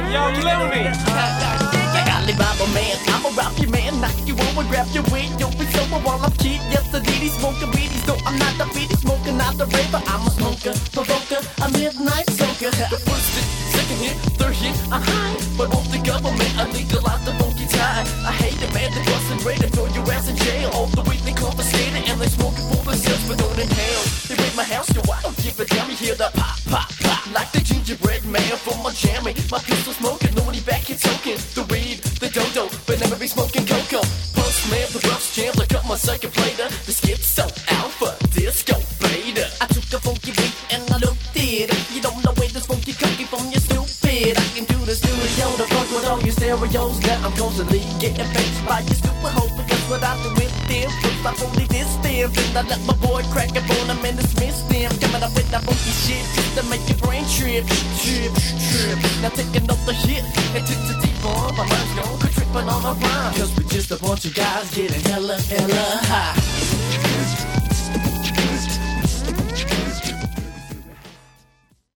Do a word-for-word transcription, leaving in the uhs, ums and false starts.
Yo, Clooney. Alibaba man, I'm a rap your man, knock you over, grab your wig, you'll be sober while I'm cheap. Yesterday he smoking weedies, no I'm not the beady smoker, not the raver, I'm a smoker, provoker, a midnight soaker. The first hit, second hit, third hit, I'm high, but won't the government legalize the funky tie? I hate it man, they bustin' ready to throw your ass in jail. All the weed they confiscated and they smoking for themselves but don't inhale. They raid my house, yo I don't give a damn, you hear the pop, pop, pop, like the gingerbread man from my jammy. My pistol smoking, nobody back here toking the weed. The dodo, but never be smoking cocoa. Post man, the rough jam, like up my second plater. The schizo, alpha, disco, beta. I took a funky beat and I looked it. You don't know where this funky cookie from, you stupid. I can do the studio, the fuck with all your stereos. Now I'm constantly getting faced by your stupid hoes. Because what I do with them, first I only distance. And I let my boy crack up on them and dismiss them. Coming up with that funky shit just to make your brain trip, trip, trip. Now take another hit and tip to deep on my mind's gone. Quit tripping on my rhyme. Cause we're just a bunch of guys getting hella, hella high.